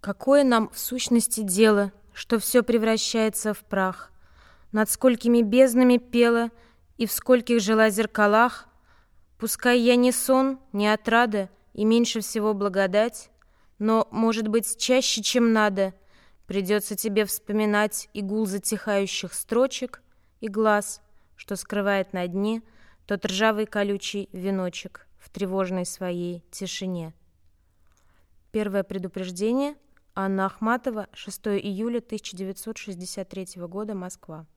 Какое нам в сущности дело, что все превращается в прах? Над сколькими безднами пела и в скольких жила зеркалах? Пускай я не сон, не отрада и меньше всего благодать, но, может быть, чаще, чем надо, придется тебе вспоминать и гул затихающих строчек, и глаз, что скрывает на дне тот ржавый колючий веночек в тревожной своей тишине. Первое предупреждение. Анна Ахматова, 6 июля 1963 года, Москва.